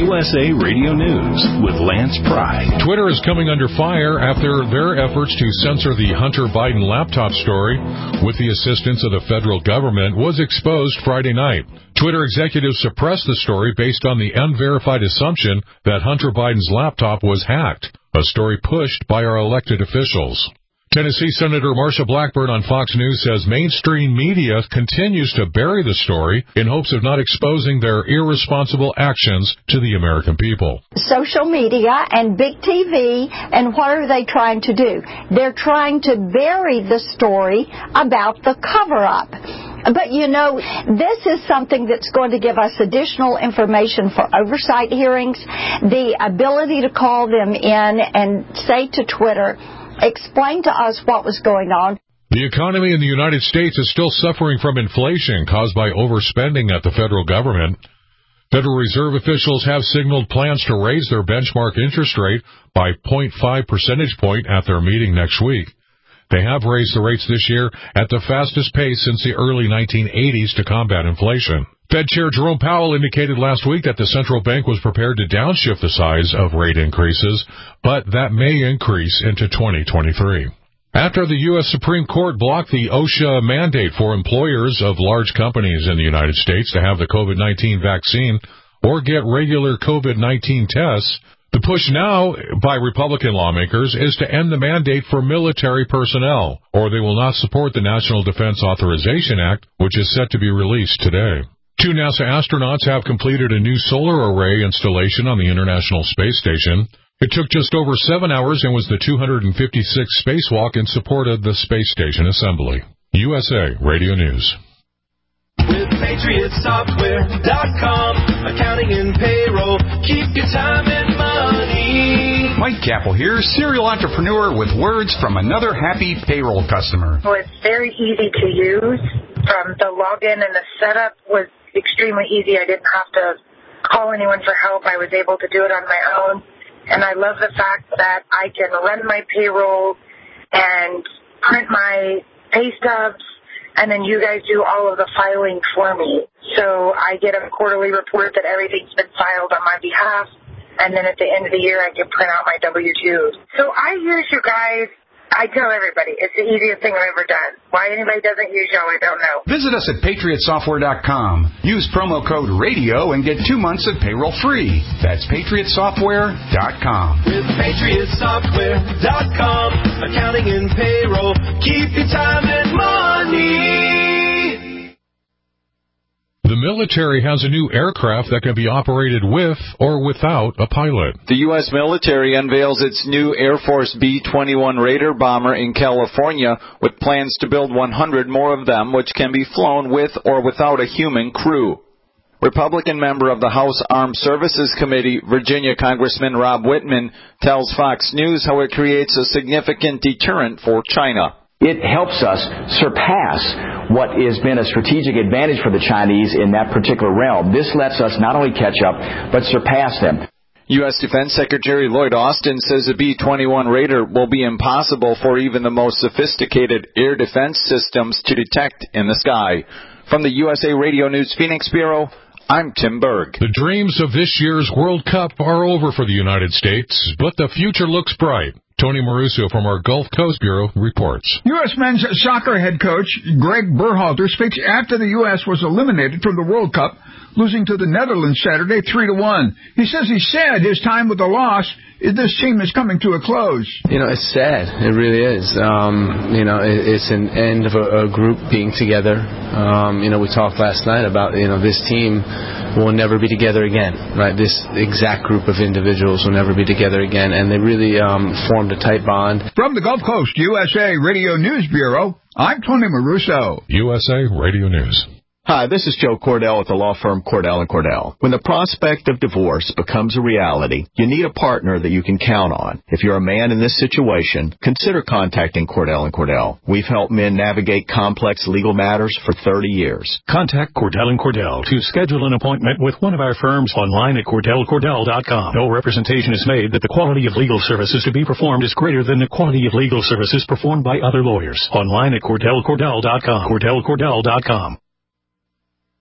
USA Radio News with Lance Pry. Twitter is coming under fire after their efforts to censor the Hunter Biden laptop story with the assistance of the federal government was exposed Friday night. Twitter executives suppressed the story based on the unverified assumption that Hunter Biden's laptop was hacked, a story pushed by our elected officials. Tennessee Senator Marsha Blackburn on Fox News says mainstream media continues to bury the story in hopes of not exposing their irresponsible actions to the American people. Social media and big TV, and what are they trying to do? They're trying to bury the story about the cover-up. But, you know, this is something that's going to give us additional information for oversight hearings, the ability to call them in and say to Twitter, explain to us what was going on. The economy in the United States is still suffering from inflation caused by overspending at the federal government. Federal Reserve officials have signaled plans to raise their benchmark interest rate by 0.5 percentage point at their meeting next week. They have raised the rates this year at the fastest pace since the early 1980s to combat inflation. Fed Chair Jerome Powell indicated last week that the central bank was prepared to downshift the size of rate increases, but that may increase into 2023. After the U.S. Supreme Court blocked the OSHA mandate for employers of large companies in the United States to have the COVID-19 vaccine or get regular COVID-19 tests, the push now by Republican lawmakers is to end the mandate for military personnel, or they will not support the National Defense Authorization Act, which is set to be released today. 2 NASA astronauts have completed a new solar array installation on the International Space Station. It took just over 7 hours and was the 256th spacewalk in support of the space station assembly. USA Radio News. With PatriotSoftware.com, accounting and payroll, keep your time and money. Mike Capel here, serial entrepreneur with words from another happy payroll customer. Well, it's very easy to use. From the login and the setup was extremely easy. I didn't have to call anyone for help. I was able to do it on my own. And I love the fact that I can run my payroll and print my pay stubs, and then you guys do all of the filing for me. So I get a quarterly report that everything's been filed on my behalf, and then at the end of the year I can print out my W-2s. So I use you guys. I tell everybody, it's the easiest thing I've ever done. Why anybody doesn't use y'all, I don't know. Visit us at PatriotSoftware.com. Use promo code RADIO and get 2 months of payroll free. That's PatriotSoftware.com. With PatriotSoftware.com, accounting and payroll, keep your time and money. The military has a new aircraft that can be operated with or without a pilot. The U.S. military unveils its new Air Force B-21 Raider bomber in California with plans to build 100 more of them, which can be flown with or without a human crew. Republican member of the House Armed Services Committee, Virginia Congressman Rob Whitman, tells Fox News how it creates a significant deterrent for China. It helps us surpass what has been a strategic advantage for the Chinese in that particular realm. This lets us not only catch up, but surpass them. U.S. Defense Secretary Lloyd Austin says the B-21 Raider will be impossible for even the most sophisticated air defense systems to detect in the sky. From the USA Radio News Phoenix Bureau, I'm Tim Berg. The dreams of this year's World Cup are over for the United States, but the future looks bright. Tony Maruso from our Gulf Coast Bureau reports. U.S. men's soccer head coach Greg Berhalter speaks after the U.S. was eliminated from the World Cup, losing to the Netherlands Saturday 3-1. He says he's sad his time with the loss. This team is coming to a close. You know, it's sad. It really is. It's an end of a group being together. We talked last night about, this team will never be together again, right? This exact group of individuals will never be together again, and they really formed a tight bond. From the Gulf Coast USA Radio News Bureau, I'm Tony Maruso. USA Radio News. Hi, this is Joe Cordell at the law firm Cordell & Cordell. When the prospect of divorce becomes a reality, you need a partner that you can count on. If you're a man in this situation, consider contacting Cordell & Cordell. We've helped men navigate complex legal matters for 30 years. Contact Cordell & Cordell to schedule an appointment with one of our firms online at CordellCordell.com. No representation is made that the quality of legal services to be performed is greater than the quality of legal services performed by other lawyers. Online at CordellCordell.com. CordellCordell.com.